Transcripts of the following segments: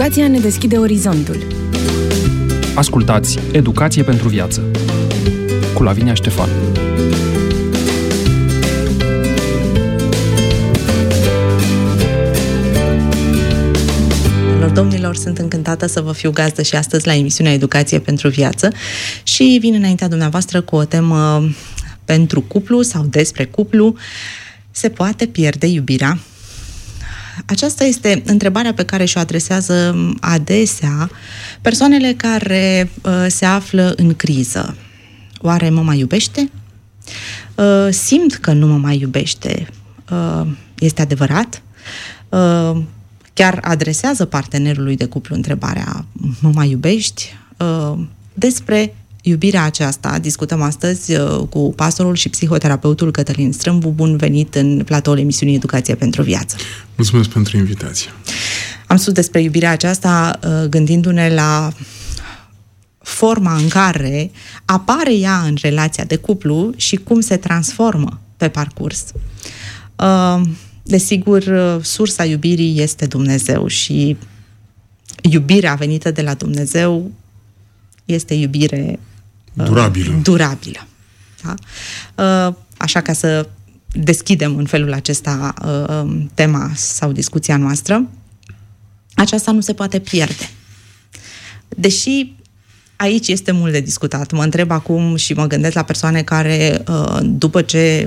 Educația ne deschide orizontul. Ascultați Educație pentru viață cu Lavinia Ștefan. Domnilor, sunt încântată să vă fiu gazdă și astăzi la emisiunea Educație pentru viață și vin înaintea dumneavoastră cu o temă pentru cuplu sau despre cuplu. Se poate pierde iubirea? Aceasta este întrebarea pe care și-o adresează adesea persoanele care se află în criză. Oare mă mai iubește? Simt că nu mă mai iubește. Este adevărat? Chiar adresează partenerului de cuplu întrebarea: mă mai iubești? Despre iubirea aceasta discutăm astăzi cu pastorul și psihoterapeutul Cătălin Strâmbu. Bun venit în platoul emisiunii Educație pentru viață. Mulțumesc pentru invitație. Am spus despre iubirea aceasta gândindu-ne la forma în care apare ea în relația de cuplu și cum se transformă pe parcurs. Desigur, sursa iubirii este Dumnezeu și iubirea venită de la Dumnezeu este iubire durabilă. Da? Așa, ca să deschidem în felul acesta tema sau discuția noastră, aceasta nu se poate pierde. Deși aici este mult de discutat. Mă întreb acum și mă gândesc la persoane care, după ce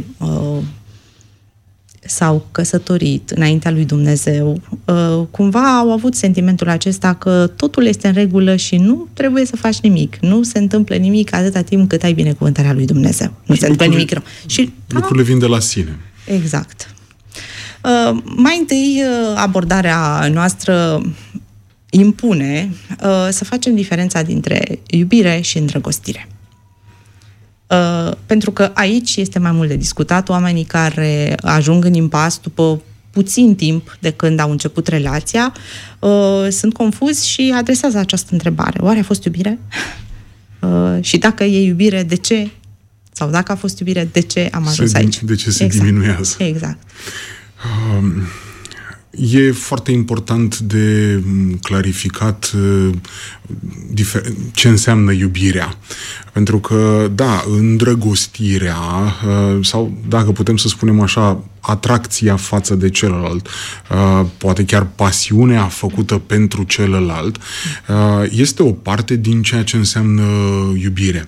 s-au căsătorit înaintea lui Dumnezeu, cumva au avut sentimentul acesta că totul este în regulă și nu trebuie să faci nimic. Nu se întâmplă nimic atâta timp cât ai binecuvântarea lui Dumnezeu. Nu se întâmplă nimic rău. Și lucrurile vin de la sine. Exact. Mai întâi, abordarea noastră impune să facem diferența dintre iubire și îndrăgostire. Pentru că aici este mai mult de discutat. Oamenii care ajung în impas după puțin timp de când au început relația sunt confuzi și adresează această întrebare: oare a fost iubire? Și dacă e iubire, de ce? Sau dacă a fost iubire, de ce am ajuns aici? De ce se diminuează? Exact. E foarte important de clarificat ce înseamnă iubirea. Pentru că, da, îndrăgostirea, sau dacă putem să spunem așa, atracția față de celălalt, poate chiar pasiunea făcută pentru celălalt, este o parte din ceea ce înseamnă iubire.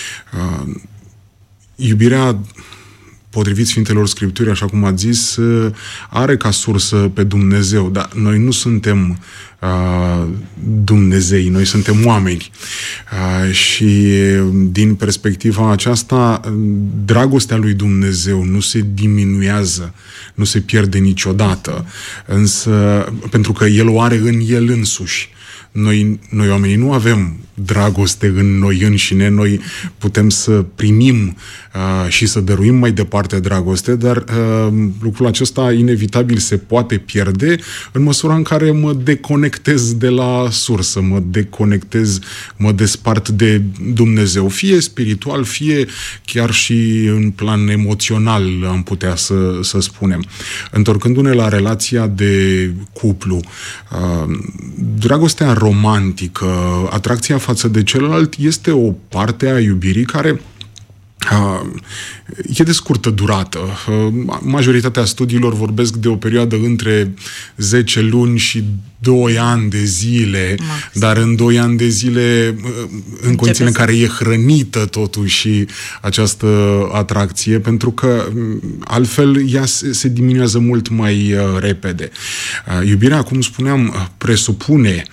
Iubirea, potrivit Sfintelor Scripturi, așa cum ați zis, are ca sursă pe Dumnezeu, dar noi nu suntem Dumnezei, noi suntem oameni. Și din perspectiva aceasta, dragostea lui Dumnezeu nu se diminuează, nu se pierde niciodată, însă pentru că El o are în El însuși. Noi oamenii nu avem dragoste în noi înșine, noi putem să primim și să dăruim mai departe dragoste, dar lucrul acesta inevitabil se poate pierde în măsura în care mă deconectez de la sursă, mă deconectez, mă despart de Dumnezeu, fie spiritual, fie chiar și în plan emoțional, am putea să spunem. Întorcându-ne la relația de cuplu, dragostea romantică, atracția față de celălalt este o parte a iubirii care e de scurtă durată. Majoritatea studiilor vorbesc de o perioadă între 10 luni și 2 ani de zile, dar în 2 ani de zile, în condițiile în care e hrănită totuși această atracție, pentru că altfel ea se diminuează mult mai repede. Iubirea, cum spuneam, presupune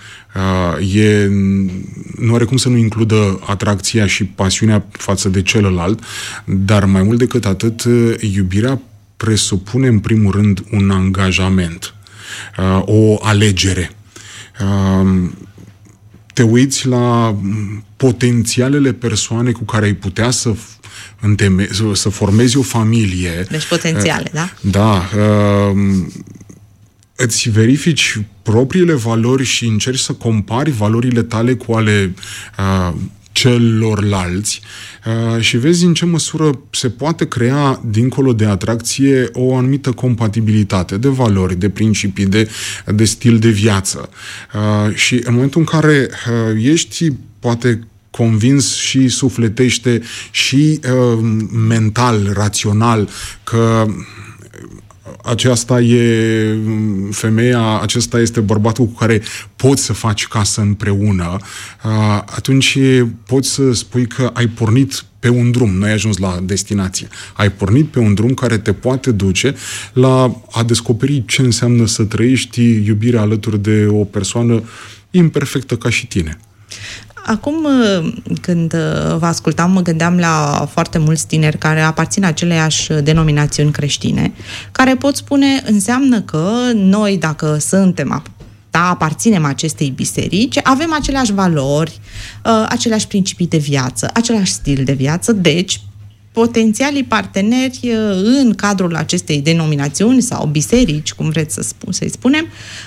nu are cum să nu includă atracția și pasiunea față de celălalt, dar mai mult decât atât, iubirea presupune în primul rând un angajament, o alegere. Te uiți la potențialele persoane cu care ai putea să formezi o familie. Deci potențiale, da? Da. Îți verifici propriile valori și încerci să compari valorile tale cu ale celorlalți și vezi în ce măsură se poate crea, dincolo de atracție, o anumită compatibilitate de valori, de principii, de stil de viață. Și în momentul în care ești poate convins și sufletește și mental, rațional, că aceasta e femeia, acesta este bărbatul cu care poți să faci casă împreună, atunci poți să spui că ai pornit pe un drum, nu ai ajuns la destinație. Ai pornit pe un drum care te poate duce la a descoperi ce înseamnă să trăiești iubirea alături de o persoană imperfectă ca și tine. Acum, când vă ascultam, mă gândeam la foarte mulți tineri care aparțin aceleiași denominațiuni creștine, care pot spune, înseamnă că noi, dacă aparținem acestei biserici, avem aceleași valori, aceleași principii de viață, același stil de viață, deci potențialii parteneri în cadrul acestei denominațiuni sau biserici, cum vreți să-i spunem,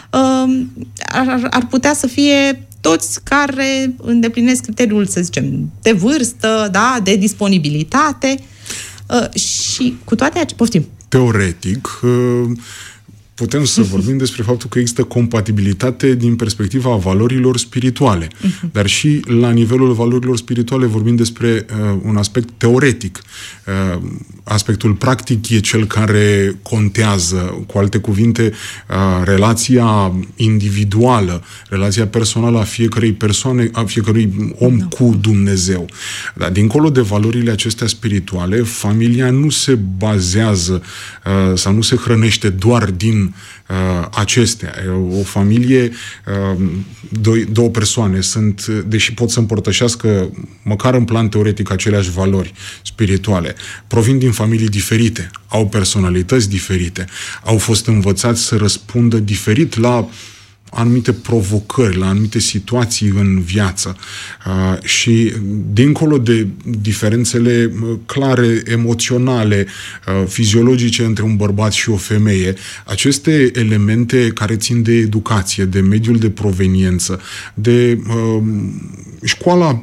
ar putea să fie toți care îndeplinesc criteriul, să zicem, de vârstă, da, de disponibilitate și cu toate acestea, poftim. Teoretic, putem să vorbim despre faptul că există compatibilitate din perspectiva valorilor spirituale. Dar și la nivelul valorilor spirituale vorbim despre un aspect teoretic. Aspectul practic e cel care contează. Cu alte cuvinte, relația individuală, relația personală a fiecărei persoane, a fiecărui om cu Dumnezeu. Dar dincolo de valorile acestea spirituale, familia nu se bazează sau nu se hrănește doar din acestea. O familie, două persoane sunt, deși pot să împărtășească măcar în plan teoretic aceleași valori spirituale, provin din familii diferite, au personalități diferite, au fost învățați să răspundă diferit la anumite provocări, la anumite situații în viață. Și dincolo de diferențele clare, emoționale, fiziologice între un bărbat și o femeie, aceste elemente care țin de educație, de mediul de proveniență, de școala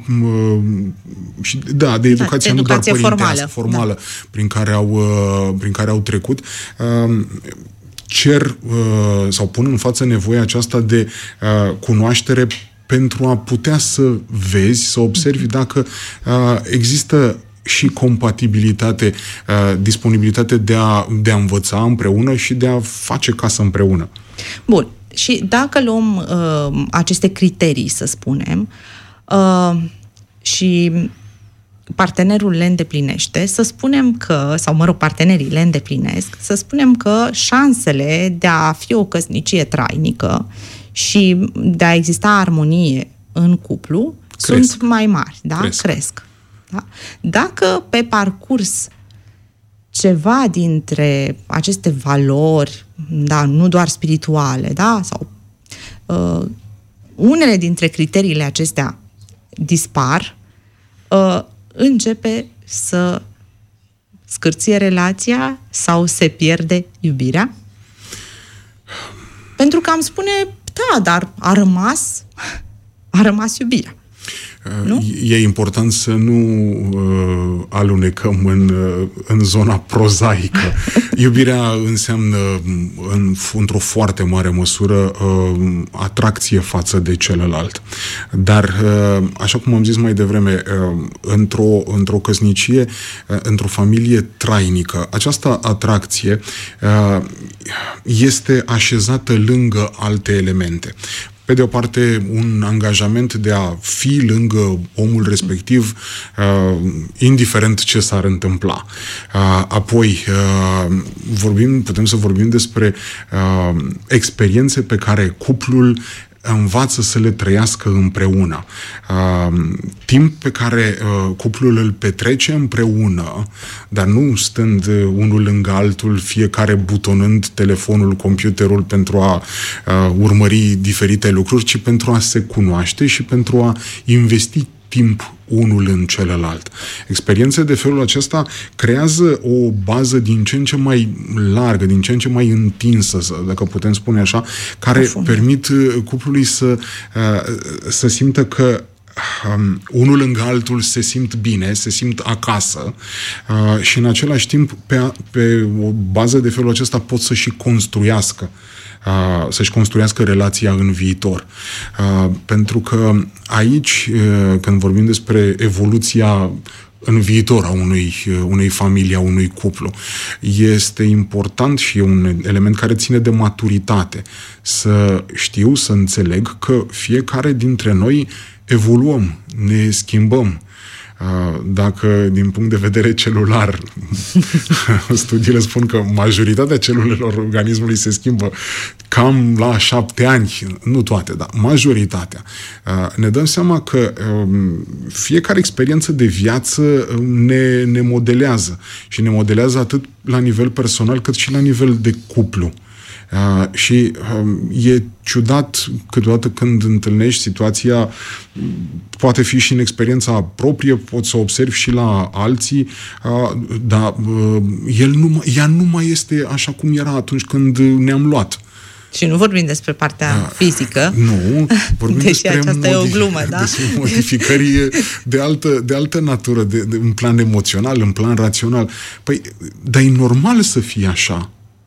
de educație, nu doar părintească, formală, prin care au trecut, cer sau pun în față nevoia aceasta de cunoaștere pentru a putea să vezi, să observi dacă există și compatibilitate, disponibilitate de a învăța împreună și de a face casă împreună. Bun. Și dacă luăm aceste criterii, să spunem, și partenerul le îndeplinește, să spunem că, sau partenerii le îndeplinesc, să spunem că șansele de a fi o căsnicie trainică și de a exista armonie în cuplu sunt mai mari, da? Cresc. Da? Dacă pe parcurs ceva dintre aceste valori, da, nu doar spirituale, da, sau unele dintre criteriile acestea dispar, începe să scârție relația sau se pierde iubirea? Pentru că am spune, da, dar a rămas iubirea. Nu? E important să nu alunecăm în zona prozaică. Iubirea înseamnă într-o foarte mare măsură atracție față de celălalt. Dar, așa cum am zis mai devreme, într-o căsnicie, într-o familie trainică, această atracție este așezată lângă alte elemente. Pe de o parte, un angajament de a fi lângă omul respectiv, indiferent ce s-ar întâmpla. Apoi, putem să vorbim despre experiențe pe care cuplul învață să le trăiască împreună. Timp pe care cuplul îl petrece împreună, dar nu stând unul lângă altul, fiecare butonând telefonul, computerul pentru a urmări diferite lucruri, ci pentru a se cunoaște și pentru a investi timp unul în celălalt. Experiențe de felul acesta creează o bază din ce în ce mai largă, din ce în ce mai întinsă, dacă putem spune așa, care permit cuplului să simtă că unul lângă altul se simt bine, se simt acasă și în același timp pe o bază de felul acesta pot să și construiască să-și construiască relația în viitor. Pentru că aici, când vorbim despre evoluția în viitor a unei familii, a unui cuplu, este important și e un element care ține de maturitate. Să știu, să înțeleg că fiecare dintre noi evoluăm, ne schimbăm. Dacă, din punct de vedere celular, studiile spun că majoritatea celulelor organismului se schimbă cam la 7 ani, nu toate, dar majoritatea, ne dăm seama că fiecare experiență de viață ne modelează și ne modelează atât la nivel personal cât și la nivel de cuplu. Și e ciudat câteodată când întâlnești situația, poate fi și în experiența proprie, poți să observi și la alții, dar ea nu mai este așa cum era atunci când ne-am luat. Și nu vorbim despre partea fizică. Nu, vorbim despre aceasta e o glumă, da? Despre modificări de altă natură, în plan emoțional, în plan rațional. Păi, dar e normal să fie așa.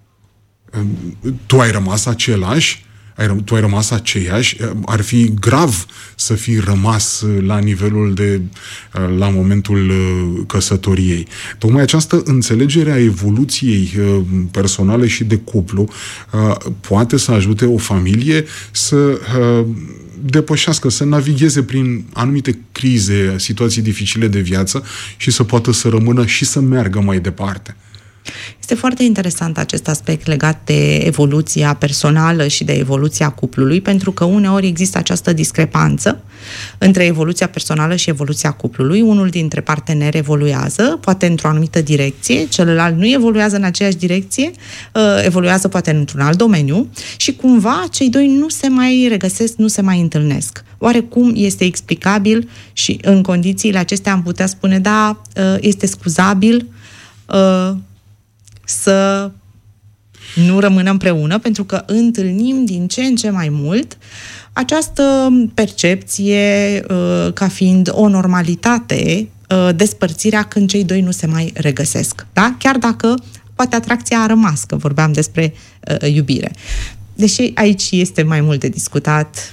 Tu ai rămas același, tu ai rămas aceeași, ar fi grav să fii rămas la nivelul la momentul căsătoriei. Tocmai această înțelegere a evoluției personale și de cuplu poate să ajute o familie să depășească, să navigheze prin anumite crize, situații dificile de viață și să poată să rămână și să meargă mai departe. Este foarte interesant acest aspect legat de evoluția personală și de evoluția cuplului, pentru că uneori există această discrepanță între evoluția personală și evoluția cuplului. Unul dintre parteneri evoluează, poate într-o anumită direcție, celălalt nu evoluează în aceeași direcție, evoluează poate într-un alt domeniu și cumva cei doi nu se mai regăsesc, nu se mai întâlnesc. Oarecum este explicabil și în condițiile acestea am putea spune, da, este scuzabil să nu rămână împreună, pentru că întâlnim din ce în ce mai mult această percepție ca fiind o normalitate, despărțirea când cei doi nu se mai regăsesc. Da? Chiar dacă poate atracția a rămas, că vorbeam despre iubire. Deși aici este mai mult de discutat.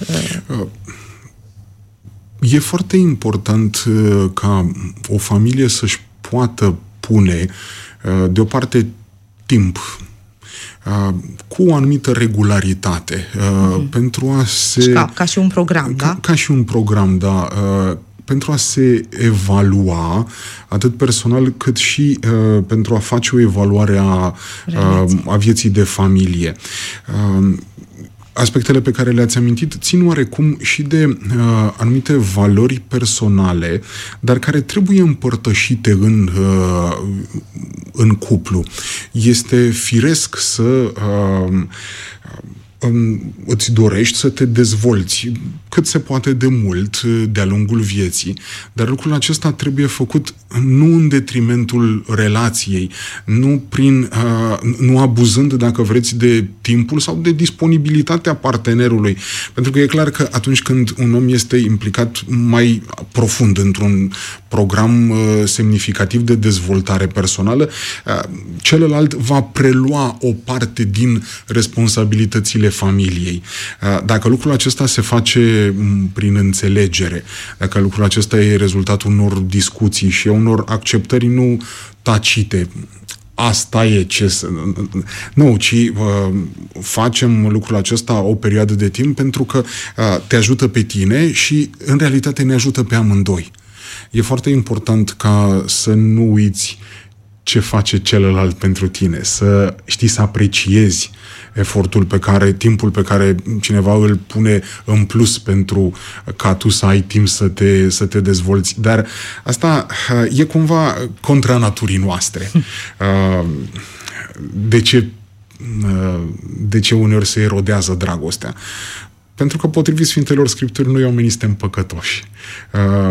E foarte important ca o familie să-și poată pune deoparte timp cu o anumită regularitate pentru a se... Ca și un program, da? Ca și un program, da. Pentru a se evalua atât personal cât și pentru a face o evaluare a vieții de familie. Aspectele pe care le-ați amintit țin oarecum și de anumite valori personale, dar care trebuie împărtășite în cuplu. Este firesc să îți dorești să te dezvolți cât se poate de mult de-a lungul vieții, dar lucrul acesta trebuie făcut nu în detrimentul relației, nu abuzând, dacă vreți, de timpul sau de disponibilitatea partenerului. Pentru că e clar că atunci când un om este implicat mai profund într-un program semnificativ de dezvoltare personală, celălalt va prelua o parte din responsabilitățile familiei. Dacă lucrul acesta se face prin înțelegere, dacă lucrul acesta e rezultatul unor discuții și a unor acceptări nu tacite, asta e ce să... Nu, ci facem lucrul acesta o perioadă de timp pentru că te ajută pe tine și în realitate ne ajută pe amândoi. E foarte important ca să nu uiți ce face celălalt pentru tine, să știi să apreciezi efortul timpul pe care cineva îl pune în plus pentru ca tu să ai timp să te dezvolți. Dar asta e cumva contra naturii noastre. De ce uneori se erodează dragostea? Pentru că, potrivit Sfintelor Scripturi, noi oamenii suntem păcătoși.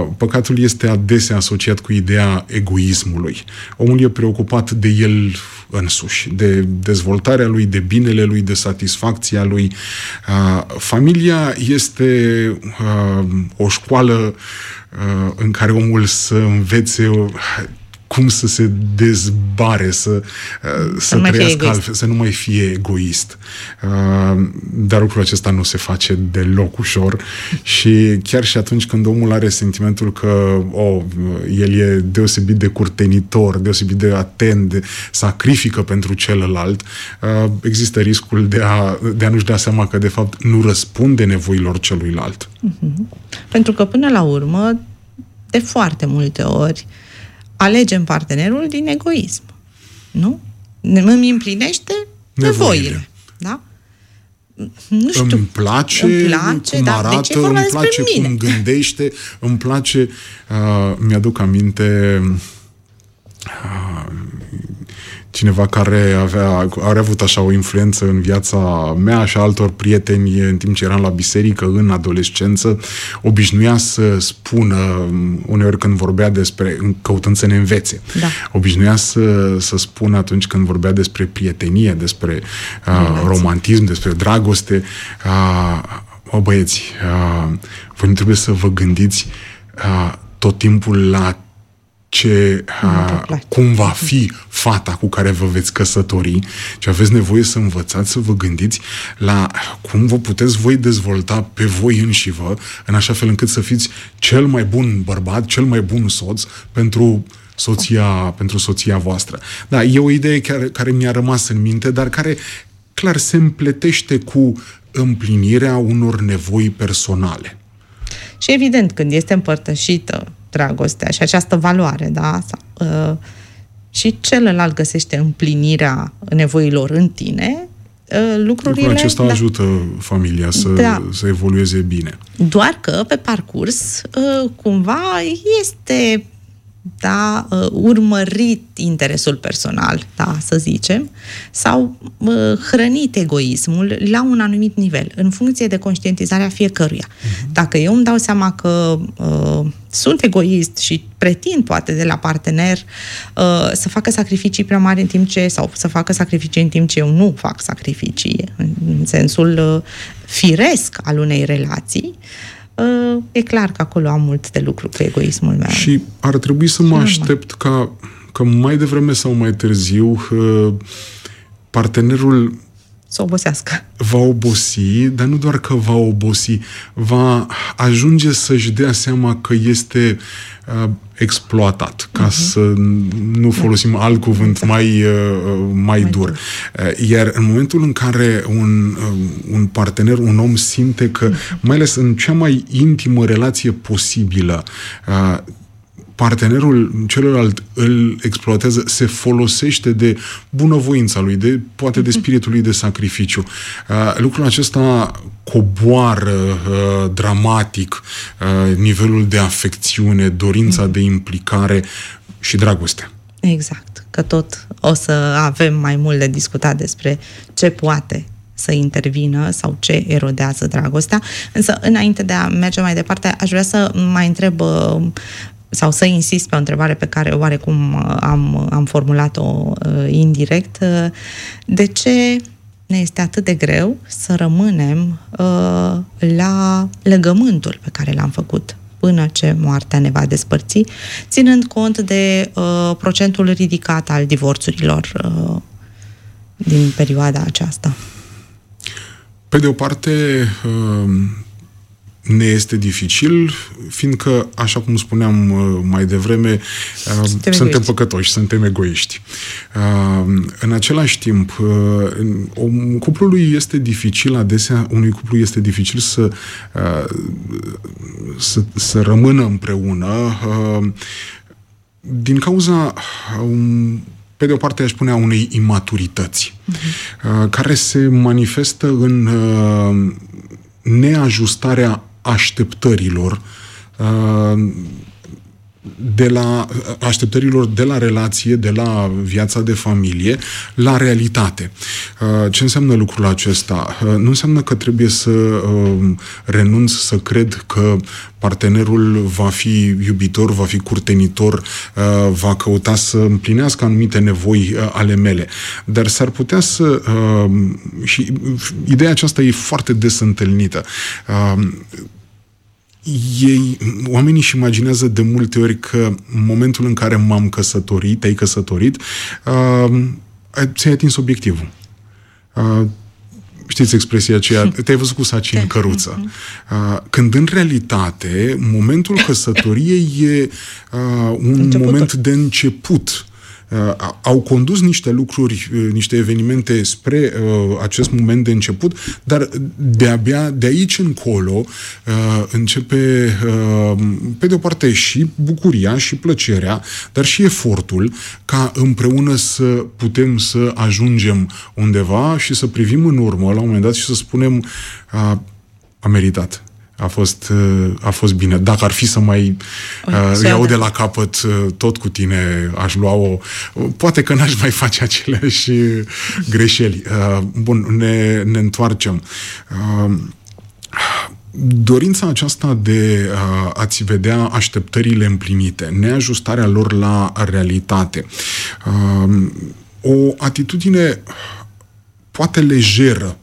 Păcatul este adesea asociat cu ideea egoismului. Omul e preocupat de el însuși, de dezvoltarea lui, de binele lui, de satisfacția lui. Familia este o școală în care omul să învețe cum să se dezbare, să trăiască altfel, să nu mai fie egoist. Dar lucrul acesta nu se face deloc ușor și chiar și atunci când omul are sentimentul că el e deosebit de curtenitor, deosebit de atent, sacrifică pentru celălalt, există riscul de a nu-și da seama că de fapt nu răspunde nevoilor celuilalt. Pentru că până la urmă, de foarte multe ori, alegem partenerul din egoism. Nu? Îmi împlinește nevoile. Da? Nu știu. Îmi place cum arată, îmi place cum gândește, îmi place... mi-aduc aminte... cineva care are avut așa o influență în viața mea și a altor prieteni în timp ce eram la biserică în adolescență, obișnuia să spună, uneori când vorbea căutând să ne învețe, obișnuia să spună atunci când vorbea despre prietenie, despre romantism, despre dragoste, băieți, voi nu trebuie să vă gândiți tot timpul la cum va fi fata cu care vă veți căsători, ci aveți nevoie să învățați să vă gândiți la cum vă puteți voi dezvolta pe voi înșivă, în așa fel încât să fiți cel mai bun bărbat, cel mai bun soț pentru soția voastră. Da, e o idee care mi-a rămas în minte, dar care clar se împletește cu împlinirea unor nevoi personale. Și evident, când este împărtășită dragostea și această valoare, da? Și celălalt găsește împlinirea nevoilor în tine, lucrurile... Lucrul acesta ajută familia să evolueze bine. Doar că, pe parcurs, cumva este urmărit interesul personal, să zicem, sau hrănit egoismul la un anumit nivel, în funcție de conștientizarea fiecăruia. Dacă eu îmi dau seama că sunt egoist și pretind poate de la partener să facă sacrificii prea mari sau să facă sacrificii în timp ce eu nu fac sacrificii, în sensul firesc al unei relații, e clar că acolo am mult de lucru cu egoismul meu. Și ar trebui să mă aștept că mai devreme sau mai târziu partenerul să obosească. Va obosi, dar nu doar că va obosi, va ajunge să-și dea seama că este exploatat, ca să nu folosim alt cuvânt mai dur. Iar în momentul în care un partener, un om simte că, mai ales în cea mai intimă relație posibilă, partenerul celălalt îl exploatează, se folosește de bunăvoința lui, poate de spiritul lui de sacrificiu. Lucrul acesta coboară dramatic nivelul de afecțiune, dorința de implicare și dragoste. Exact. Că tot o să avem mai mult de discutat despre ce poate să intervină sau ce erodează dragostea. Însă, înainte de a merge mai departe, aș vrea să mai întreb sau să insist pe o întrebare pe care oarecum am formulat-o indirect. De ce ne este atât de greu să rămânem la legământul pe care l-am făcut până ce moartea ne va despărți, ținând cont de procentul ridicat al divorțurilor din perioada aceasta? Pe de o parte, ne este dificil, fiindcă, așa cum spuneam mai devreme, suntem păcătoși, suntem egoiști. În același timp, unui cuplu este dificil să rămână împreună din cauza, pe de o parte, aș spune, a unei imaturități, care se manifestă în neajustarea așteptărilor așteptărilor de la relație, de la viața de familie, la realitate. Ce înseamnă lucrul acesta? Nu înseamnă că trebuie să renunț să cred că partenerul va fi iubitor, va fi curtenitor, va căuta să împlinească anumite nevoi ale mele. Dar s-ar putea să... și ideea aceasta e foarte des întâlnită. Oamenii își imaginează de multe ori că în momentul în care m-am căsătorit, te-ai căsătorit, ți-ai atins obiectivul. Știți expresia aceea, te-ai văzut cu sacii în căruță. Când în realitate, momentul căsătoriei e un moment de început. Au condus niște lucruri, niște evenimente spre acest moment de început, dar de-abia de aici încolo începe, pe de o parte, și bucuria și plăcerea, dar și efortul ca împreună să putem să ajungem undeva și să privim în urmă la un moment dat și să spunem a meritat. A fost bine. Dacă ar fi să mai iau de la capăt tot cu tine, aș lua-o... Poate că n-aș mai face aceleași greșeli. Bun, ne întoarcem. Dorința aceasta de a-ți vedea așteptările împlinite, neajustarea lor la realitate, o atitudine poate lejeră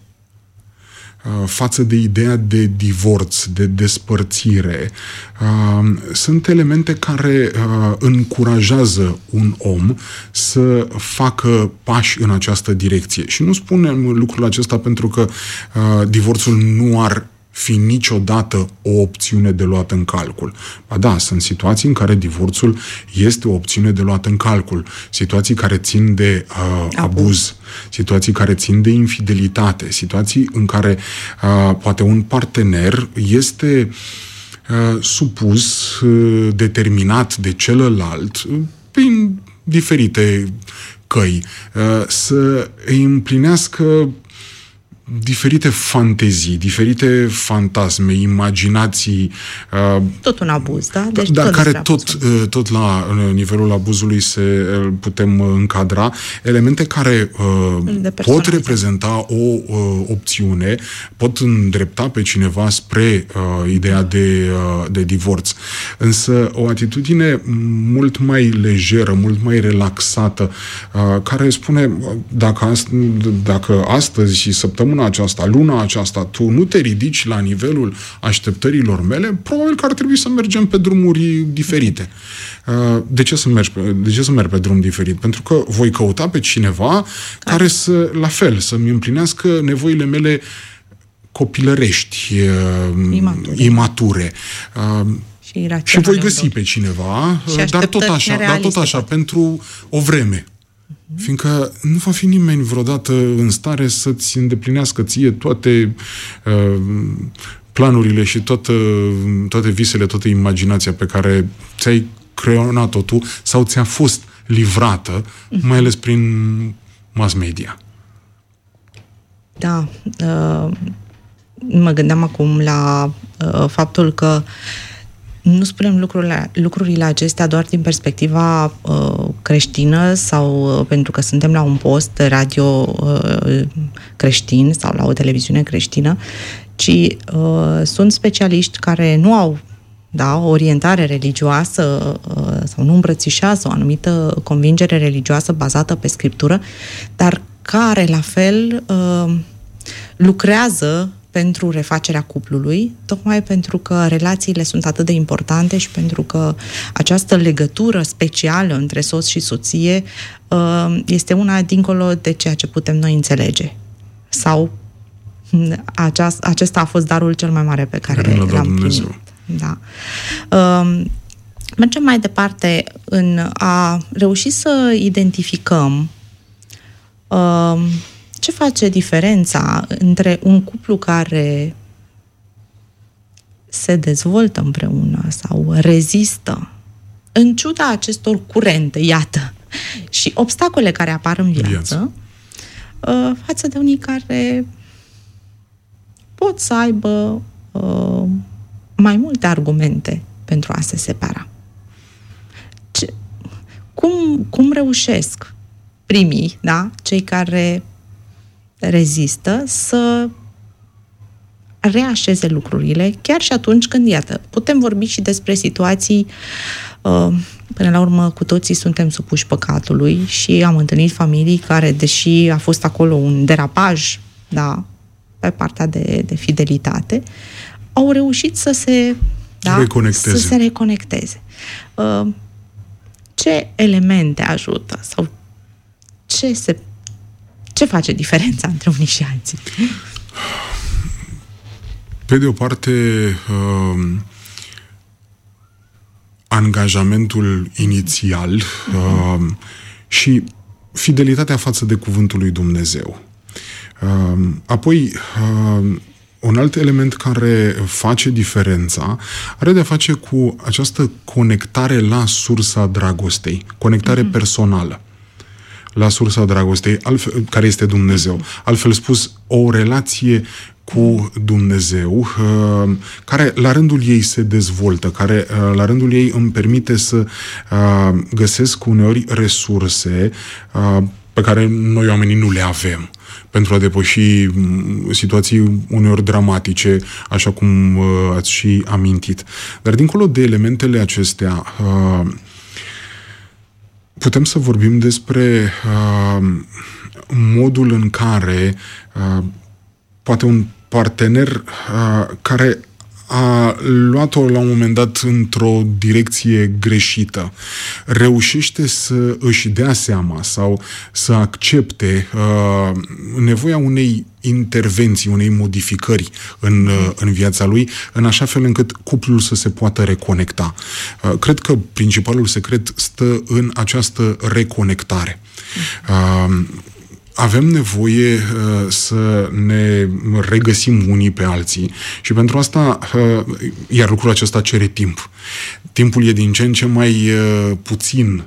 față de ideea de divorț, de despărțire, sunt elemente care încurajează un om să facă pași în această direcție. Și nu spunem lucrul acesta pentru că divorțul nu ar fi niciodată o opțiune de luat în calcul. Ba da, sunt situații în care divorțul este o opțiune de luat în calcul. Situații care țin de abuz, situații care țin de infidelitate, situații în care poate un partener este supus, determinat de celălalt, prin diferite căi, să îi împlinească diferite fantezii, diferite fantasme, imaginații. Tot un abuz, da? Deci dar care tot la nivelul abuzului putem încadra elemente care pot reprezenta o opțiune, pot îndrepta pe cineva spre ideea de divorț. Însă o atitudine mult mai lejeră, mult mai relaxată, care spune dacă astăzi și săptămâna aceasta, luna aceasta, tu nu te ridici la nivelul așteptărilor mele, probabil că ar trebui să mergem pe drumuri diferite. De ce să merg pe drum diferit? Pentru că voi căuta pe cineva care să-mi împlinească nevoile mele copilărești, imature. Și voi găsi pe cineva, dar tot așa, pentru o vreme. Fiindcă nu va fi nimeni vreodată în stare să-ți îndeplinească ție toate planurile și toate visele, toată imaginația pe care ți-ai creionat-o tu sau ți-a fost livrată, mai ales prin mass media. Da. Mă gândeam acum la faptul că nu spunem lucrurile acestea doar din perspectiva creștină sau pentru că suntem la un post radio creștin sau la o televiziune creștină, ci sunt specialiști care nu au o orientare religioasă sau nu îmbrățișează o anumită convingere religioasă bazată pe Scriptură, dar care la fel lucrează pentru refacerea cuplului, tocmai pentru că relațiile sunt atât de importante și pentru că această legătură specială între soț și soție este una dincolo de ceea ce putem noi înțelege. Sau acesta a fost darul cel mai mare pe care l-am primit. Da. Mergem mai departe în a reuși să identificăm ce face diferența între un cuplu care se dezvoltă împreună sau rezistă în ciuda acestor curente, iată, și obstacole care apar în viață, față de unii care pot să aibă mai multe argumente pentru a se separa. cum reușesc primii, da? Cei care rezistă să reașeze lucrurile, chiar și atunci când, iată, putem vorbi și despre situații, până la urmă cu toții suntem supuși păcatului și am întâlnit familii care, deși a fost acolo un derapaj, da, pe partea de fidelitate, au reușit să se reconecteze. Ce elemente ajută sau ce face diferența între unii și alții? Pe de o parte, angajamentul inițial și fidelitatea față de cuvântul lui Dumnezeu. Apoi, un alt element care face diferența are de a face cu această conectare la sursa dragostei, conectare personală la sursa dragostei, care este Dumnezeu. Altfel spus, o relație cu Dumnezeu, care la rândul ei se dezvoltă, care la rândul ei îmi permite să găsesc uneori resurse pe care noi oamenii nu le avem pentru a depăși situații uneori dramatice, așa cum ați și amintit. Dar dincolo de elementele acestea, putem să vorbim despre modul în care poate un partener care a luat-o la un moment dat într-o direcție greșită, reușește să își dea seama sau să accepte nevoia unei intervenții, unei modificări în viața lui, în așa fel încât cuplul să se poată reconecta. Cred că principalul secret stă în această reconectare. Avem nevoie să ne regăsim unii pe alții și pentru asta, iar lucrul acesta cere timp. Timpul e din ce în ce mai puțin,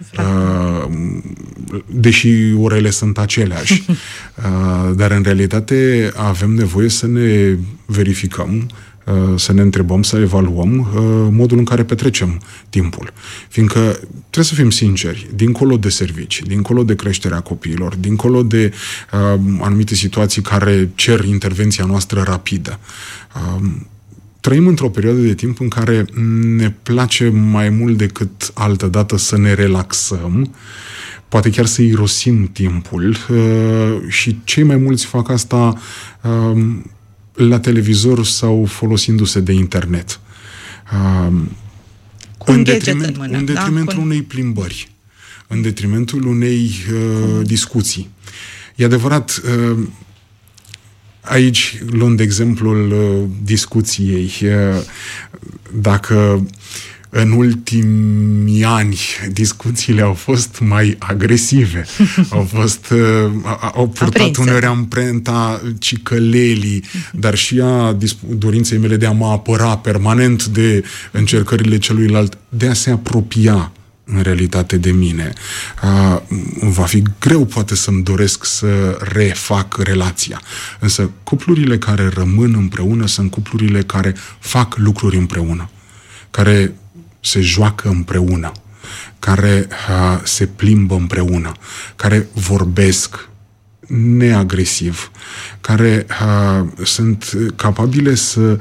deși orele sunt aceleași. Dar în realitate avem nevoie să ne verificăm, să ne întrebăm, să evaluăm modul în care petrecem timpul. Fiindcă trebuie să fim sinceri, dincolo de servicii, dincolo de creșterea copiilor, dincolo de anumite situații care cer intervenția noastră rapidă, trăim într-o perioadă de timp în care ne place mai mult decât altădată să ne relaxăm, poate chiar să irosim timpul și cei mai mulți fac asta la televizor sau folosindu-se de internet. În detrimentul unei plimbări, în detrimentul unei discuții. E adevărat, aici, luând exemplul discuției, dacă în ultimii ani discuțiile au fost mai agresive, au purtat uneori amprenta cicălelii, dar și a dorinței mele de a mă apăra permanent de încercările celuilalt, de a se apropia în realitate de mine. Va fi greu poate să-mi doresc să refac relația. Însă cuplurile care rămân împreună sunt cuplurile care fac lucruri împreună, care se joacă împreună, care se plimbă împreună, care vorbesc neagresiv, care sunt capabile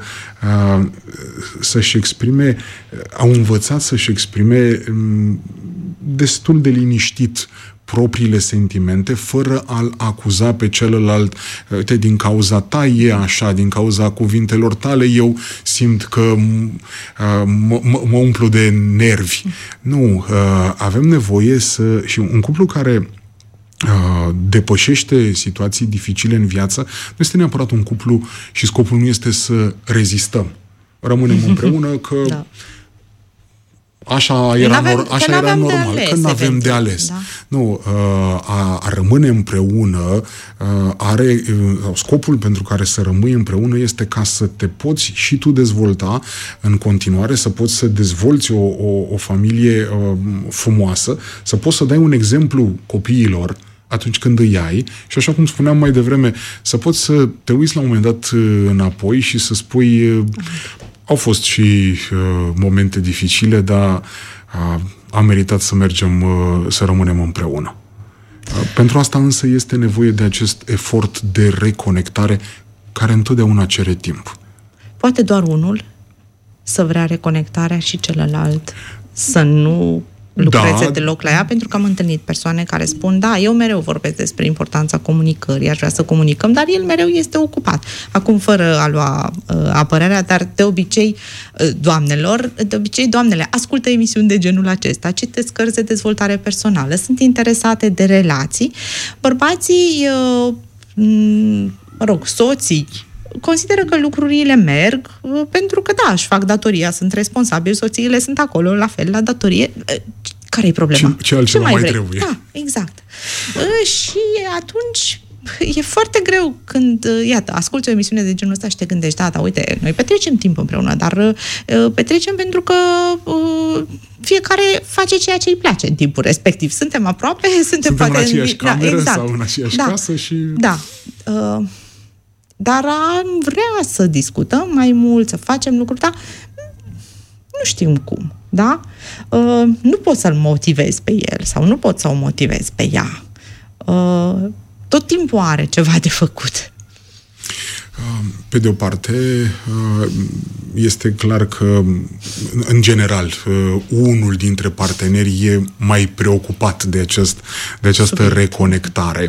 să-și exprime, au învățat să-și exprime destul de liniștit propriile sentimente, fără a-l acuza pe celălalt. Uite, din cauza ta e așa, din cauza cuvintelor tale eu simt că mă umplu de nervi. Nu, avem nevoie și un cuplu care depășește situații dificile în viață, nu este neapărat un cuplu și scopul nu este să rezistăm. Rămânem împreună că da. Așa era normal, că nu avem de ales. Da. Nu, a rămâne împreună scopul pentru care să rămâi împreună este ca să te poți și tu dezvolta în continuare, să poți să dezvolți o familie frumoasă, să poți să dai un exemplu copiilor atunci când îi ai și, așa cum spuneam mai devreme, să poți să te uiți la un moment dat înapoi și să spui au fost și momente dificile, dar a meritat să mergem, să rămânem împreună. Pentru asta însă este nevoie de acest efort de reconectare care întotdeauna cere timp. Poate doar unul să vrea reconectarea și celălalt să nu lucreze deloc la ea, pentru că am întâlnit persoane care spun, da, eu mereu vorbesc despre importanța comunicării, aș vrea să comunicăm, dar el mereu este ocupat. Acum, fără a lua apărarea, dar de obicei, doamnele ascultă emisiuni de genul acesta, citesc cărți de dezvoltare personală, sunt interesate de relații. Bărbații, soții, consideră că lucrurile merg pentru că, da, își fac datoria, sunt responsabili, soțiile sunt acolo, la fel, la datorie. Care-i problema? Ce altceva mai trebuie? Da, exact. Și atunci e foarte greu când, iată, asculți o emisiune de genul ăsta și te gândești, da, uite, noi petrecem timp împreună, dar petrecem pentru că fiecare face ceea ce îi place în timpul respectiv. Suntem aproape, suntem poate în aceeași cameră sau în aceeași casă și... Da. Dar am vrea să discutăm mai mult, să facem lucruri, dar nu știm cum, da? Nu pot să-l motivez pe el sau nu pot să o motivez pe ea. Tot timpul are ceva de făcut. Pe de o parte, este clar că, în general, unul dintre parteneri e mai preocupat de această reconectare.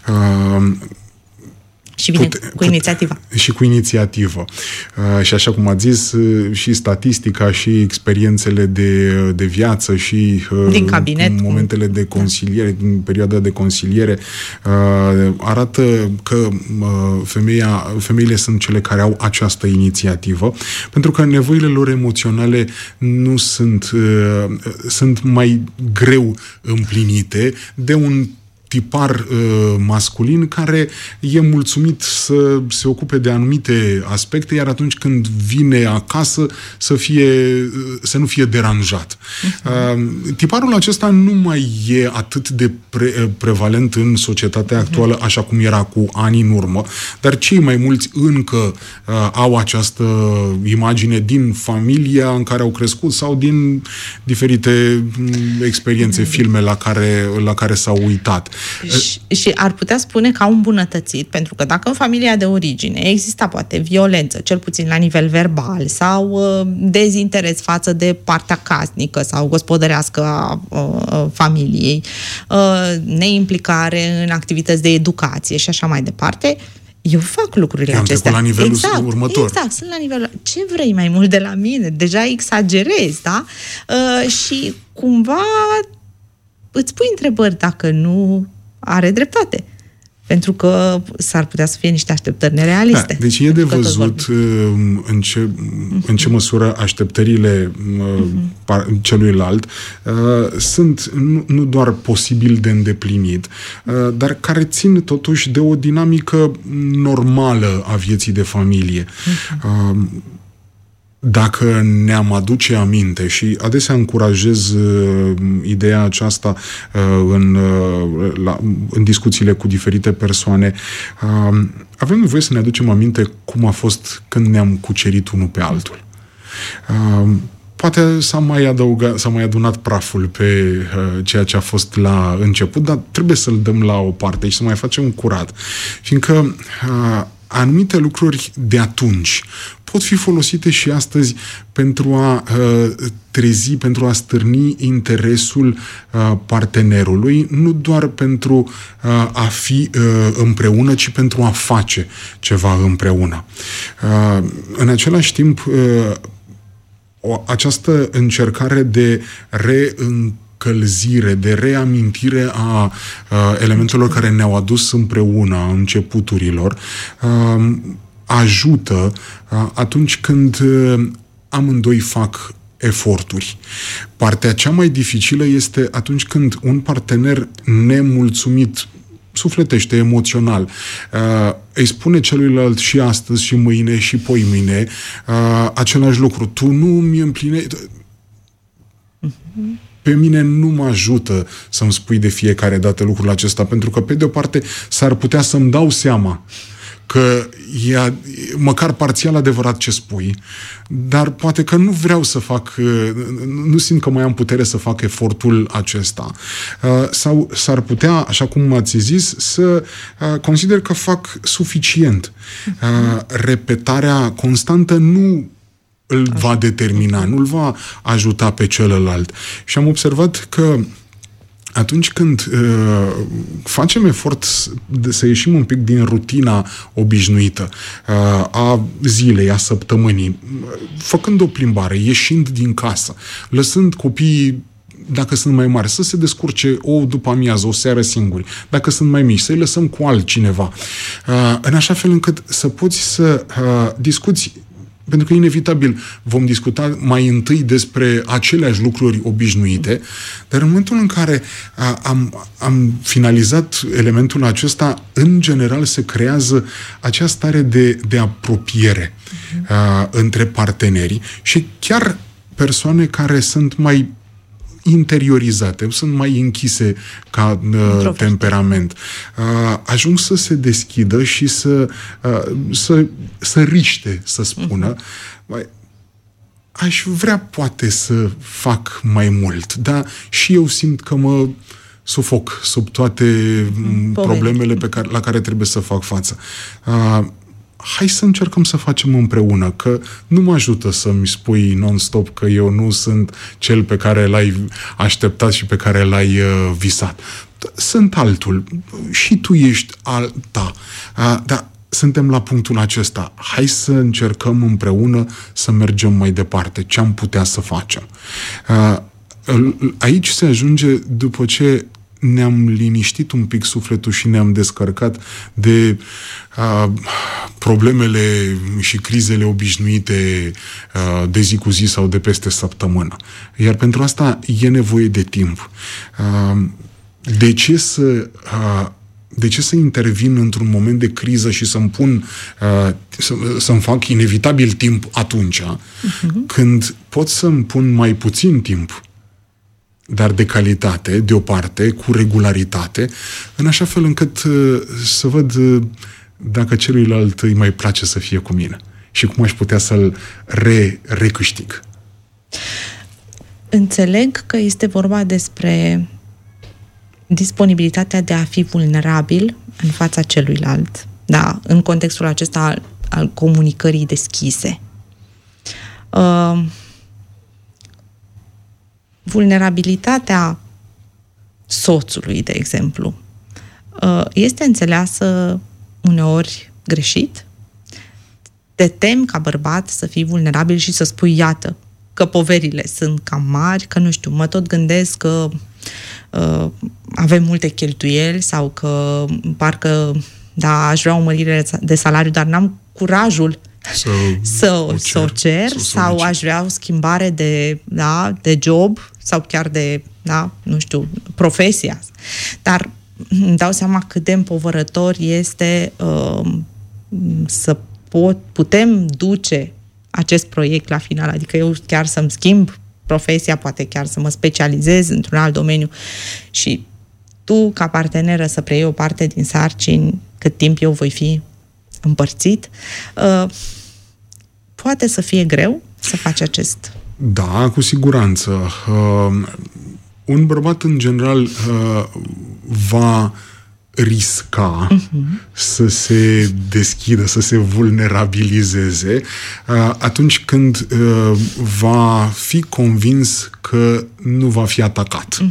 Și vine cu inițiativa. Și cu inițiativă. Și așa cum ați zis, și statistica, și experiențele de viață, și din cabinet, momentele de consiliere, din perioada de consiliere, arată că femeile sunt cele care au această inițiativă, pentru că nevoile lor emoționale nu sunt mai greu împlinite de un tipar masculin care e mulțumit să se ocupe de anumite aspecte, iar atunci când vine acasă să nu fie deranjat. Tiparul acesta nu mai e atât de prevalent în societatea actuală așa cum era cu ani în urmă, dar cei mai mulți încă au această imagine din familia în care au crescut sau din diferite experiențe, filme la care s-au uitat. Și ar putea spune că au îmbunătățit, pentru că dacă în familia de origine exista poate violență, cel puțin la nivel verbal, sau dezinteres față de partea casnică sau gospodărească a familiei, neimplicare în activități de educație și așa mai departe, eu fac lucrurile acestea. La nivelul următor. Exact, sunt la nivelul... Ce vrei mai mult de la mine? Deja exagerezi, da? Și cumva îți pui întrebări dacă nu are dreptate. Pentru că s-ar putea să fie niște așteptări nerealiste. Da, deci e de văzut în ce măsură așteptările celuilalt sunt nu doar posibil de îndeplinit, dar care țin totuși de o dinamică normală a vieții de familie. Dacă ne-am aduce aminte, și adesea încurajez ideea aceasta în discuțiile cu diferite persoane, avem nevoie să ne aducem aminte cum a fost când ne-am cucerit unul pe altul. Poate s-a mai adunat praful pe ceea ce a fost la început, dar trebuie să-l dăm la o parte și să mai facem curat. Fiindcă anumite lucruri de atunci pot fi folosite și astăzi pentru a trezi, pentru a stârni interesul partenerului, nu doar pentru a fi împreună, ci pentru a face ceva împreună. În același timp, această încercare de reîncălzire, de reamintire a elementelor care ne-au adus împreună, a începuturilor, ajută atunci când amândoi fac eforturi. Partea cea mai dificilă este atunci când un partener nemulțumit, sufletește, emoțional, îi spune celuilalt și astăzi, și mâine, și poimâine același lucru. Tu nu mi împlinești... Pe mine nu mă ajută să-mi spui de fiecare dată lucrul acesta, pentru că, pe de o parte, s-ar putea să-mi dau seama că e măcar parțial adevărat ce spui, dar poate că nu vreau să fac, nu simt că mai am putere să fac efortul acesta. Sau s-ar putea, așa cum ați zis, să consider că fac suficient. Repetarea constantă nu îl va determina, nu îl va ajuta pe celălalt. Și am observat că atunci când facem efort să ieșim un pic din rutina obișnuită a zilei, a săptămânii, făcând o plimbare, ieșind din casă, lăsând copiii, dacă sunt mai mari, să se descurce o după amiază, o seară singuri. Dacă sunt mai mici, să-i lăsăm cu altcineva. În așa fel încât să poți să discuți, pentru că inevitabil vom discuta mai întâi despre aceleași lucruri obișnuite, dar în momentul în care am finalizat elementul acesta, în general se creează acea stare de apropiere între parteneri și chiar persoane care sunt mai interiorizate, sunt mai închise ca temperament. Ajung să se deschidă și să riște, să spună. Aș vrea poate să fac mai mult, dar și eu simt că mă sufoc sub toate problemele la care trebuie să fac față. Hai să încercăm să facem împreună, că nu mă ajută să-mi spui non-stop că eu nu sunt cel pe care l-ai așteptat și pe care l-ai visat. Sunt altul și tu ești alta, dar suntem la punctul acesta. Hai să încercăm împreună să mergem mai departe. Ce am putea să facem? Aici se ajunge după ce ne-am liniștit un pic sufletul și ne-am descărcat de problemele și crizele obișnuite de zi cu zi sau de peste săptămână. Iar pentru asta e nevoie de timp. De ce să intervin într-un moment de criză și să-mi pun, să-mi fac inevitabil timp atunci, când pot să-mi pun mai puțin timp, dar de calitate, de o parte, cu regularitate, în așa fel încât să văd dacă celuilalt îi mai place să fie cu mine și cum aș putea să-l recâștig. Înțeleg că este vorba despre disponibilitatea de a fi vulnerabil în fața celuilalt, da, în contextul acesta al comunicării deschise. Vulnerabilitatea soțului, de exemplu, este înțeleasă uneori greșit? Te temi ca bărbat să fii vulnerabil și să spui, iată, că poverile sunt cam mari, că nu știu, mă tot gândesc că avem multe cheltuieli sau că parcă, da, aș vrea o mărire de salariu, dar n-am curajul să o cer sau aș vrea o schimbare de job sau chiar de, nu știu, profesia. Dar îmi dau seama cât de împovărător este să putem duce acest proiect la final. Adică eu chiar să-mi schimb profesia, poate chiar să mă specializez într-un alt domeniu și tu, ca parteneră, să preiei o parte din sarcini cât timp eu voi fi împărțit. Poate să fie greu să faci acest... Da, cu siguranță. Un bărbat, în general, va risca să se deschidă, să se vulnerabilizeze atunci când va fi convins că nu va fi atacat.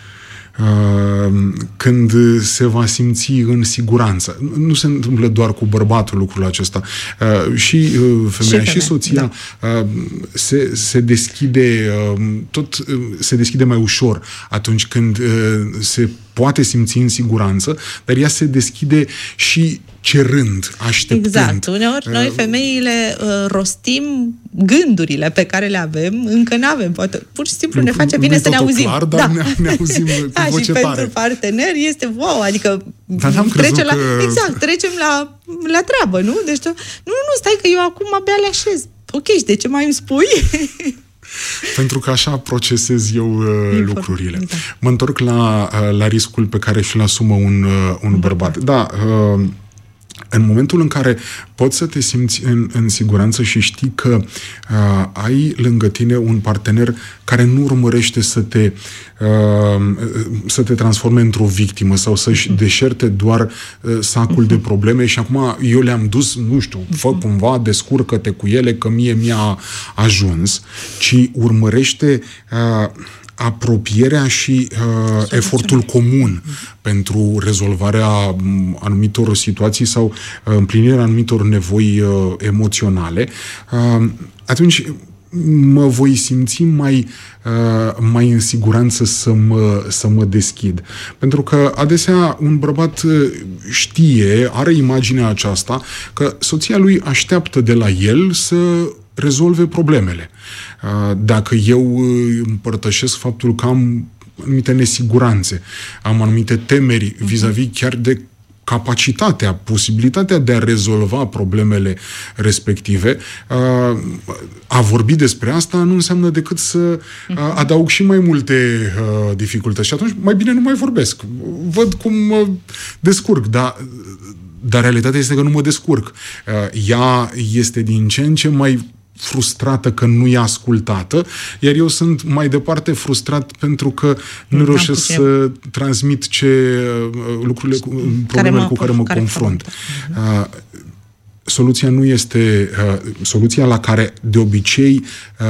Când se va simți în siguranță. Nu se întâmplă doar cu bărbatul lucrul acesta. Și femeia și soția se deschide se deschide mai ușor atunci când se poate simți în siguranță, dar ea se deschide și cerând, așteptând. Exact. Uneori noi femeile rostim gândurile pe care le avem, încă n-avem. Poate pur și simplu ne face bine să ne auzim. Clar, dar ne auzim cu voce tare. Și pentru partener este wow, adică trecem la treabă, nu? Deci nu, stai că eu acum abia le așez. Ok, și de ce mai îmi spui? Pentru că așa procesez eu lucrurile. Exact. Mă întorc la riscul pe care și-l asumă un bărbat. Da, În momentul în care poți să te simți în siguranță și știi că ai lângă tine un partener care nu urmărește să te transforme într-o victimă sau să-și deșerte doar sacul de probleme și acum eu le-am dus, nu știu, fă cumva, descurcă-te cu ele, că mie mi-a ajuns, ci urmărește apropierea și efortul comun pentru rezolvarea anumitor situații sau împlinirea anumitor nevoi emoționale, atunci mă voi simți mai în siguranță să mă deschid. Pentru că adesea un bărbat știe, are imaginea aceasta, că soția lui așteaptă de la el să rezolve problemele. Dacă eu împărtășesc faptul că am anumite nesiguranțe, am anumite temeri vis-a-vis chiar de capacitatea, posibilitatea de a rezolva problemele respective, a vorbi despre asta nu înseamnă decât să adaug și mai multe dificultăți. Și atunci mai bine nu mai vorbesc. Văd cum mă descurc, dar realitatea este că nu mă descurc. Ea este din ce în ce mai frustrată că nu e ascultată, iar eu sunt mai departe frustrat pentru că nu reușesc să transmit problemele cu care mă confrunt. Soluția nu este soluția la care de obicei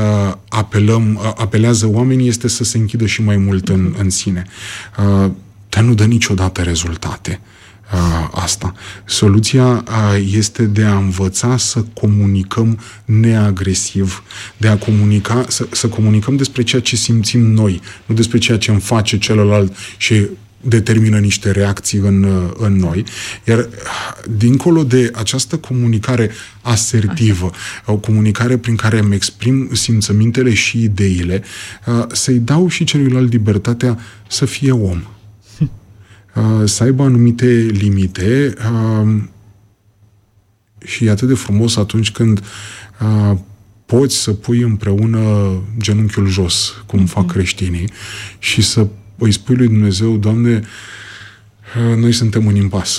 apelează oamenii este să se închidă și mai mult în sine. Dar nu dă niciodată rezultate. Asta. Soluția este de a învăța să comunicăm neagresiv, de a comunica, să comunicăm despre ceea ce simțim noi, nu despre ceea ce îmi face celălalt și determină niște reacții în noi. Iar dincolo de această comunicare asertivă, o comunicare prin care îmi exprim simțămintele și ideile, să-i dau și celuilalt libertatea să fie om. Să aibă anumite limite și e atât de frumos atunci când poți să pui împreună genunchiul jos, cum fac creștinii, și să îi spui lui Dumnezeu: Doamne, noi suntem în impas.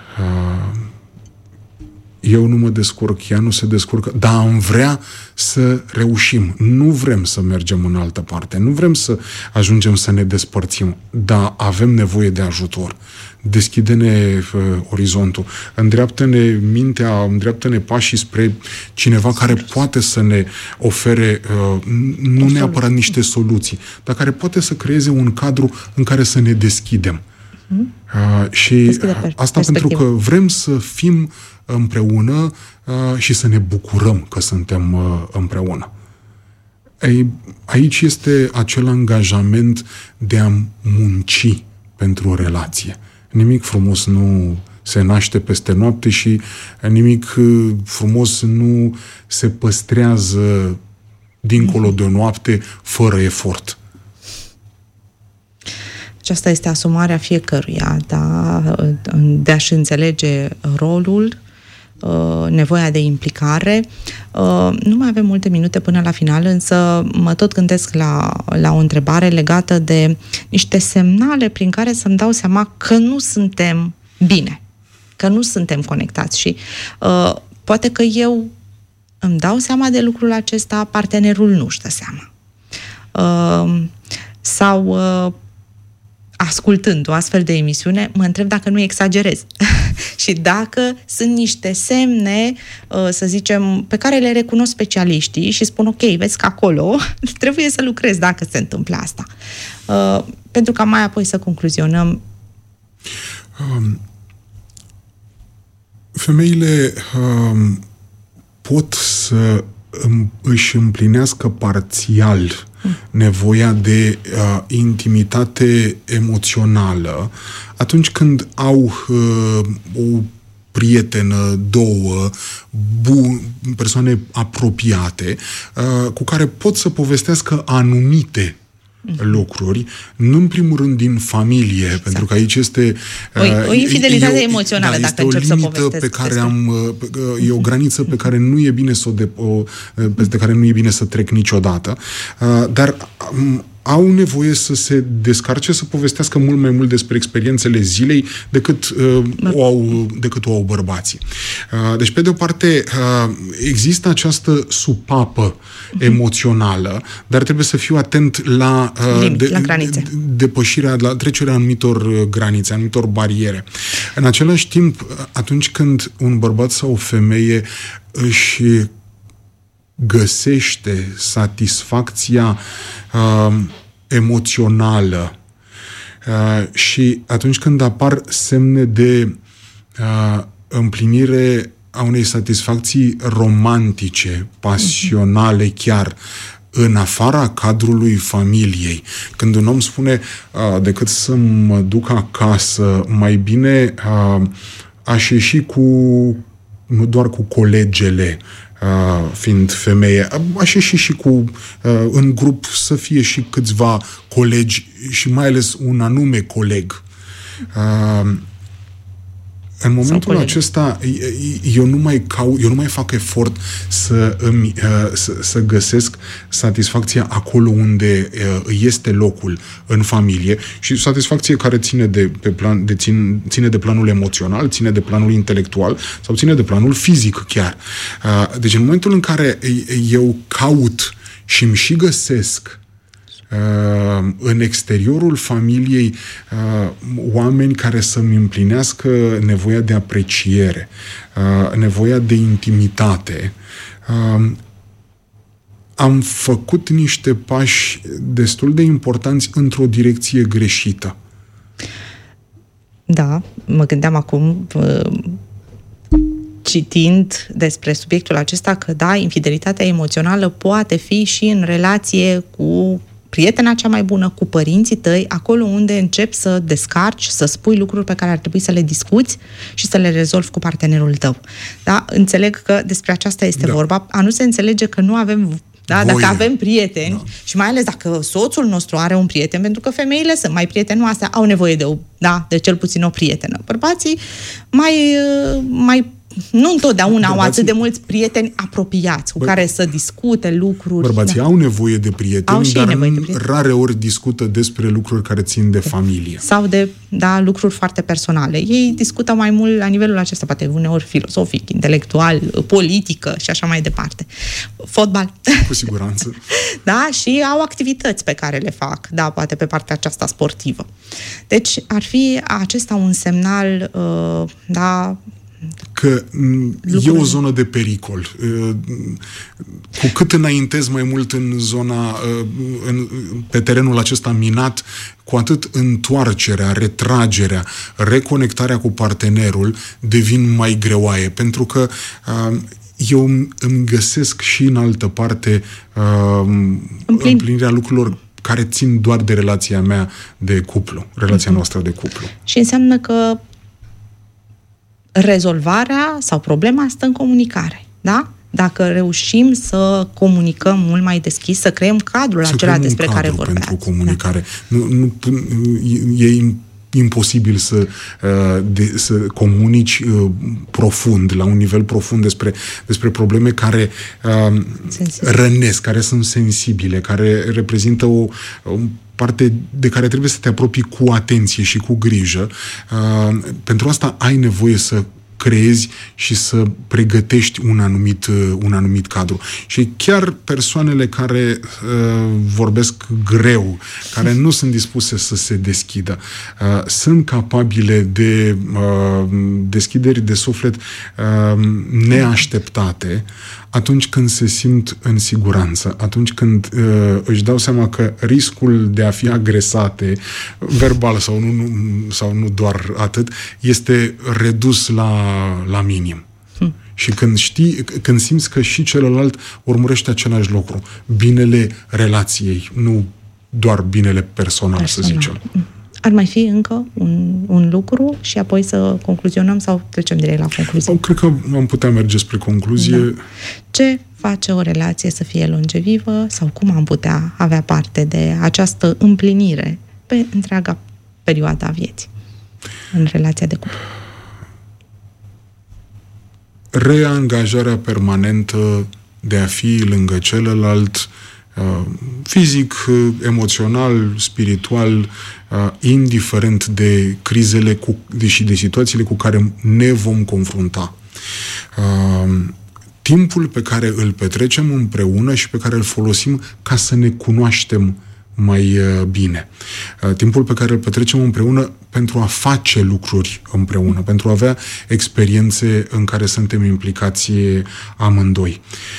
Eu nu mă descurc, ea nu se descurcă, dar am vrea să reușim. Nu vrem să mergem în altă parte, nu vrem să ajungem să ne despărțim, dar avem nevoie de ajutor. Deschide-ne orizontul, îndreaptă-ne mintea, îndreaptă-ne pașii spre cineva care poate să ne ofere nu neapărat niște soluții, dar care poate să creeze un cadru în care să ne deschidem. Și asta pentru că vrem să fim împreună și să ne bucurăm că suntem împreună. Aici este acel angajament de a munci pentru o relație. Nimic frumos nu se naște peste noapte și nimic frumos nu se păstrează dincolo de o noapte fără efort. Aceasta este asumarea fiecăruia, de a-și înțelege rolul, nevoia de implicare. Nu mai avem multe minute până la final, însă mă tot gândesc la o întrebare legată de niște semnale prin care să-mi dau seama că nu suntem bine, că nu suntem conectați și poate că eu îmi dau seama de lucrul acesta, partenerul nu-și dă seama. Sau ascultând o astfel de emisiune, mă întreb dacă nu exagerez și dacă sunt niște semne, să zicem, pe care le recunosc specialiștii și spun, ok, vezi că acolo trebuie să lucrezi dacă se întâmplă asta. Pentru ca mai apoi să concluzionăm. Femeile pot să își împlinească parțial nevoia de intimitate emoțională atunci când au o prietenă, două, persoane apropiate cu care pot să povestească anumite lucruri, nu în primul rând din familie, exact. Pentru că aici este o infidelitate emoțională, dacă încep să povestesc. E o graniță pe care nu e bine peste care nu e bine să trec niciodată, dar au nevoie să se descarce, să povestească mult mai mult despre experiențele zilei decât o au bărbații. Deci, pe de o parte, există această supapă emoțională, dar trebuie să fiu atent la depășirea, la trecerea anumitor granițe, anumitor bariere. În același timp, atunci când un bărbat sau o femeie își găsește satisfacția emoțională și atunci când apar semne de împlinire a unei satisfacții romantice, pasionale chiar, în afara cadrului familiei, când un om spune decât să mă duc acasă, mai bine aș ieși nu doar cu colegele, fiind femeie, aș ieși și în grup să fie și câțiva colegi și mai ales un anume coleg. În momentul acesta eu nu mai fac efort să găsesc satisfacția acolo unde este locul în familie și satisfacție care ține de planul emoțional, ține de planul intelectual sau ține de planul fizic chiar. Deci în momentul în care eu caut și îmi și găsesc în exteriorul familiei oameni care să-mi împlinească nevoia de apreciere, nevoia de intimitate, am făcut niște pași destul de importanți într-o direcție greșită. Da, mă gândeam acum, citind despre subiectul acesta, că da, infidelitatea emoțională poate fi și în relație cu prietena cea mai bună, cu părinții tăi, acolo unde începi să descarci, să spui lucruri pe care ar trebui să le discuți și să le rezolvi cu partenerul tău. Da? Înțeleg că despre aceasta este vorba. A nu se înțelege că nu avem dacă avem prieteni și mai ales dacă soțul nostru are un prieten, pentru că femeile sunt mai prietenoase, au nevoie de cel puțin o prietenă. Bărbații mai nu întotdeauna au atât de mulți prieteni apropiați cu care să discute lucruri. Bărbații au nevoie de prieteni, dar rare ori discută despre lucruri care țin de familie. Sau de lucruri foarte personale. Ei discută mai mult la nivelul acesta, poate uneori filosofic, intelectual, politică și așa mai departe. Fotbal. Cu siguranță. Da, și au activități pe care le fac, poate pe partea aceasta sportivă. Deci ar fi acesta un semnal, că e o zonă de pericol. Cu cât înaintezi mai mult în zona, pe terenul acesta minat, cu atât întoarcerea, retragerea, reconectarea cu partenerul devin mai greoaie, pentru că eu îmi găsesc și în altă parte împlinirea lucrurilor care țin doar de relația mea de cuplu, relația noastră de cuplu. Și înseamnă că rezolvarea sau problema stă în comunicare, da? Dacă reușim să comunicăm mult mai deschis, să creăm cadrul acela despre care vorbeați. Pentru comunicare. E imposibil să comunici profund, la un nivel profund despre probleme care rănesc, care sunt sensibile, care reprezintă o parte de care trebuie să te apropii cu atenție și cu grijă. Pentru asta ai nevoie să creezi și să pregătești un anumit cadru. Și chiar persoanele care vorbesc greu, care nu sunt dispuse să se deschidă, sunt capabile de deschideri de suflet neașteptate atunci când se simt în siguranță, atunci când își dau seama că riscul de a fi agresate, verbal sau nu doar atât, este redus la minim. Și când simți că și celălalt urmărește același lucru, binele relației, nu doar binele personal, să zicem. Ar mai fi încă un lucru și apoi să concluzionăm sau trecem direct la concluzie? Cred că am putea merge spre concluzie. Da. Ce face o relație să fie longevivă sau cum am putea avea parte de această împlinire pe întreaga perioadă a vieții în relația de cuplu? Reangajarea permanentă de a fi lângă celălalt fizic, emoțional, spiritual, indiferent de crizele și de situațiile cu care ne vom confrunta. Timpul pe care îl petrecem împreună și pe care îl folosim ca să ne cunoaștem mai bine. Timpul pe care îl petrecem împreună pentru a face lucruri împreună, pentru a avea experiențe în care suntem implicați amândoi.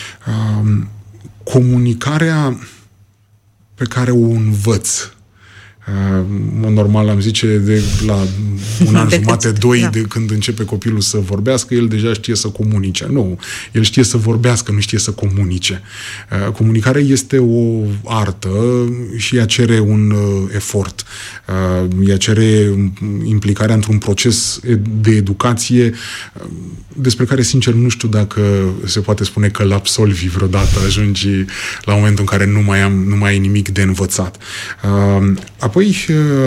Comunicarea pe care o învăț, normal am zice de la un an jumate, doi, de când începe copilul să vorbească, el deja știe să comunice. Nu, el știe să vorbească, nu știe să comunice. Comunicarea este o artă și ea cere un efort. Ea cere implicarea într-un proces de educație despre care, sincer, nu știu dacă se poate spune că l-absolvi vreodată, ajungi la momentul în care nu mai ai nimic de învățat. Apoi,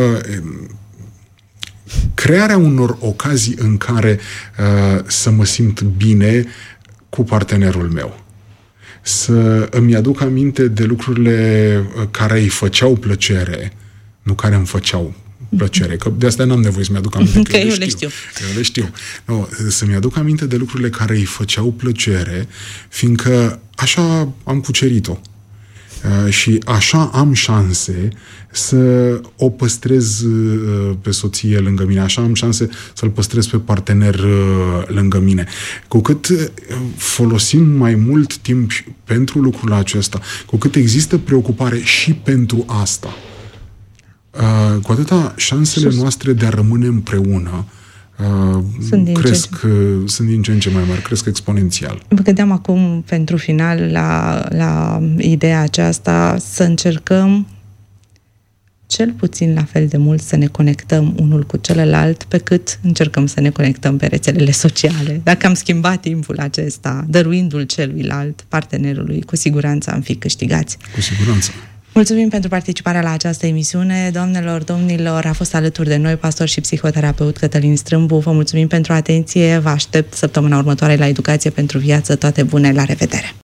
crearea unor ocazii în care să mă simt bine cu partenerul meu. Să îmi aduc aminte de lucrurile care îi făceau plăcere, nu care îmi făceau plăcere. Că de asta n-am nevoie să-mi aduc aminte. Că eu le știu. Eu le știu. Nu, să-mi aduc aminte de lucrurile care îi făceau plăcere, fiindcă așa am cucerit-o. Și așa am șanse să o păstrez pe soție lângă mine, așa am șanse să-l păstrez pe partener lângă mine. Cu cât folosim mai mult timp pentru lucrul acesta, cu cât există preocupare și pentru asta, cu atâta șansele noastre de a rămâne împreună sunt din ce în ce mai mari, cresc exponențial. Mă gândeam acum, pentru final, la ideea aceasta, să încercăm cel puțin la fel de mult să ne conectăm unul cu celălalt pe cât încercăm să ne conectăm pe rețelele sociale. Dacă am schimbat timpul acesta, dăruindu-l celuilalt, partenerului, cu siguranță am fi câștigați. Cu siguranță. Mulțumim pentru participarea la această emisiune. Doamnelor, domnilor, a fost alături de noi pastor și psihoterapeut Cătălin Strâmbu. Vă mulțumim pentru atenție. Vă aștept săptămâna următoare la Educație pentru Viață. Toate bune, la revedere!